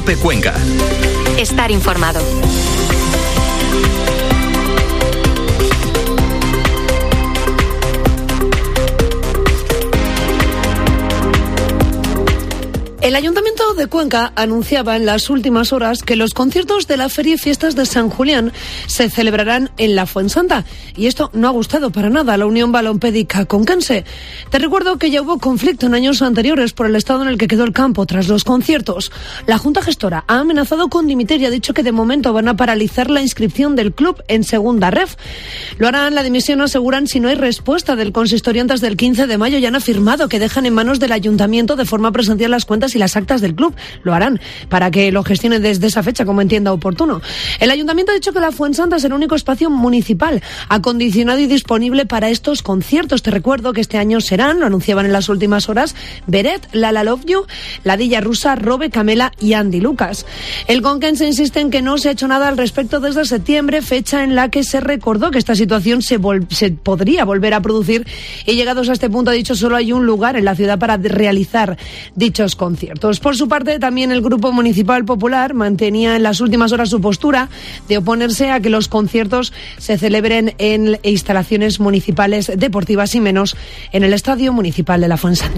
COPE Cuenca. Estar informado. El Ayuntamiento de Cuenca anunciaba en las últimas horas que los conciertos de la Feria y Fiestas de San Julián se celebrarán en la Fuensanta. Y esto no ha gustado para nada a la Unión Balompédica Conquense. Te recuerdo que ya hubo conflicto en años anteriores por el estado en el que quedó el campo tras los conciertos. La Junta Gestora ha amenazado con dimitir y ha dicho que de momento van a paralizar la inscripción del club en Segunda Ref. Lo harán, la dimisión aseguran, si no hay respuesta del consistorio antes del 15 de mayo. Ya han afirmado que dejan en manos del Ayuntamiento de forma presencial las cuentas y las actas del club. Lo harán para que lo gestione desde esa fecha como entienda oportuno. El Ayuntamiento ha dicho que la Fuensanta es el único espacio municipal acondicionado y disponible para estos conciertos. Te recuerdo que este año serán, lo anunciaban en las últimas horas, Beret, Lala Love You, Ladilla Rusa, Robe, Camela y Andy Lucas. El Conquense insiste en que no se ha hecho nada al respecto desde septiembre, fecha en la que se recordó que esta situación se podría volver a producir, y llegados a este punto, ha dicho, solo hay un lugar en la ciudad para realizar dichos conciertos. Por su parte, también el Grupo Municipal Popular mantenía en las últimas horas su postura de oponerse a que los conciertos se celebren en instalaciones municipales deportivas y menos en el Estadio Municipal de la Fuensanta.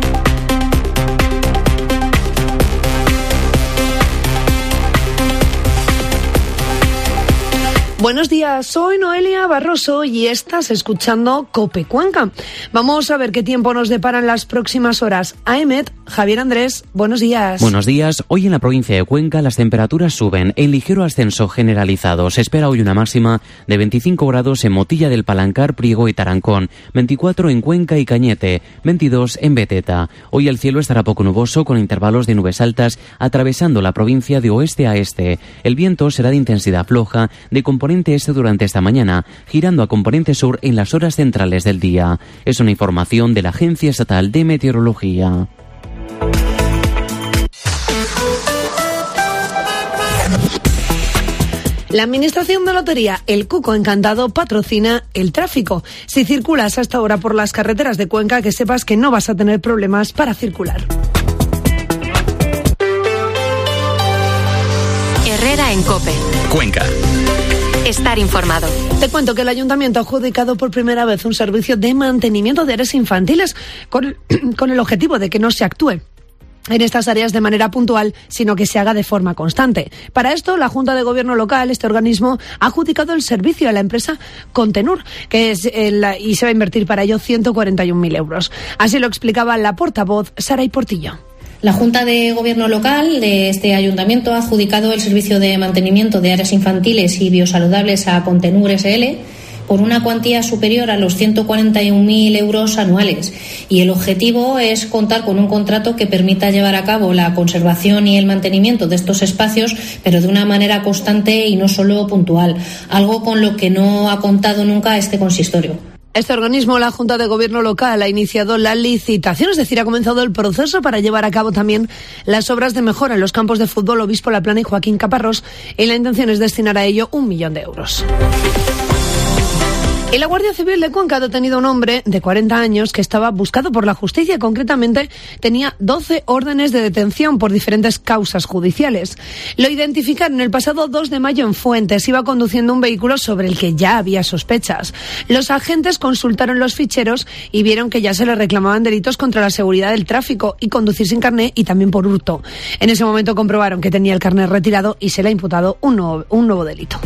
Buenos días, soy Noelia Barroso y estás escuchando COPE Cuenca. Vamos a ver qué tiempo nos deparan las próximas horas. AEMET, Javier Andrés, buenos días. Buenos días. Hoy en la provincia de Cuenca las temperaturas suben en ligero ascenso generalizado. Se espera hoy una máxima de 25 grados en Motilla del Palancar, Priego y Tarancón, 24 en Cuenca y Cañete, 22 en Beteta. Hoy el cielo estará poco nuboso con intervalos de nubes altas atravesando la provincia de oeste a este. El viento será de intensidad floja, de componente este durante esta mañana, girando a componente sur en las horas centrales del día. Es una información de la Agencia Estatal de Meteorología. La Administración de Lotería El Cuco Encantado patrocina el tráfico. Si circulas a esta hora por las carreteras de Cuenca, que sepas que no vas a tener problemas para circular. Herrera en COPE. Cuenca. Estar informado. Te cuento que el Ayuntamiento ha adjudicado por primera vez un servicio de mantenimiento de áreas infantiles con el objetivo de que no se actúe en estas áreas de manera puntual, sino que se haga de forma constante. Para esto, la Junta de Gobierno local, este organismo, ha adjudicado el servicio a la empresa Contenur, y se va a invertir para ello 141.000 euros. Así lo explicaba la portavoz Saray Portillo. La Junta de Gobierno local de este ayuntamiento ha adjudicado el servicio de mantenimiento de áreas infantiles y biosaludables a Contenur SL por una cuantía superior a los 141.000 euros anuales. Y el objetivo es contar con un contrato que permita llevar a cabo la conservación y el mantenimiento de estos espacios, pero de una manera constante y no solo puntual, algo con lo que no ha contado nunca este consistorio. Este organismo, la Junta de Gobierno local, ha iniciado la licitación, es decir, ha comenzado el proceso para llevar a cabo también las obras de mejora en los campos de fútbol Obispo La Plana y Joaquín Caparrós, y la intención es destinar a ello 1 millón de euros. Y la Guardia Civil de Cuenca ha detenido a un hombre de 40 años que estaba buscado por la justicia. Concretamente, tenía 12 órdenes de detención por diferentes causas judiciales. Lo identificaron el pasado 2 de mayo en Fuentes. Iba conduciendo un vehículo sobre el que ya había sospechas. Los agentes consultaron los ficheros y vieron que ya se le reclamaban delitos contra la seguridad del tráfico y conducir sin carné, y también por hurto. En ese momento comprobaron que tenía el carné retirado y se le ha imputado un nuevo delito.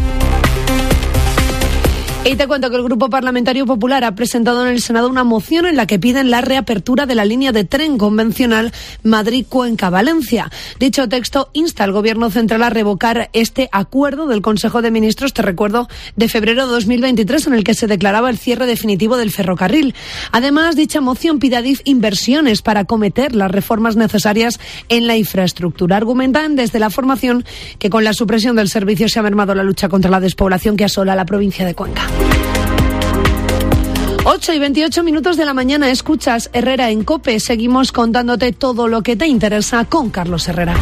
Y te cuento que el Grupo Parlamentario Popular ha presentado en el Senado una moción en la que piden la reapertura de la línea de tren convencional Madrid-Cuenca-Valencia. Dicho texto insta al Gobierno central a revocar este acuerdo del Consejo de Ministros, te recuerdo, de febrero de 2023, en el que se declaraba el cierre definitivo del ferrocarril. Además, dicha moción pide a Adif inversiones para acometer las reformas necesarias en la infraestructura. Argumentan desde la formación que con la supresión del servicio se ha mermado la lucha contra la despoblación que asola la provincia de Cuenca. 8:28 de la mañana, escuchas Herrera en COPE. Seguimos contándote todo lo que te interesa con Carlos Herrera.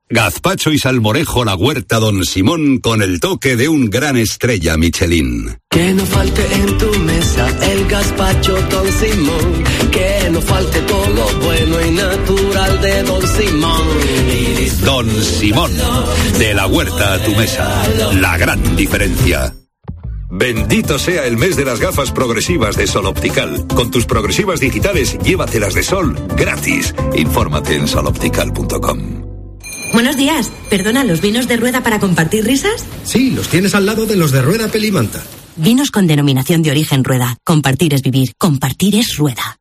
Gazpacho y salmorejo La Huerta Don Simón con el toque de un gran estrella Michelin. Que no falte en tu mesa el gazpacho Don Simón. Que no falte todo lo bueno y natural de Don Simón. Don Simón, de La Huerta a tu mesa. La gran diferencia. Bendito sea el mes de las gafas progresivas de Sol Optical. Con tus progresivas digitales, llévatelas de sol gratis. Infórmate en soloptical.com. Buenos días. ¿Perdona, los vinos de Rueda para compartir risas? Sí, los tienes al lado de los de Rueda Pelimanta. Vinos con denominación de origen Rueda. Compartir es vivir. Compartir es Rueda.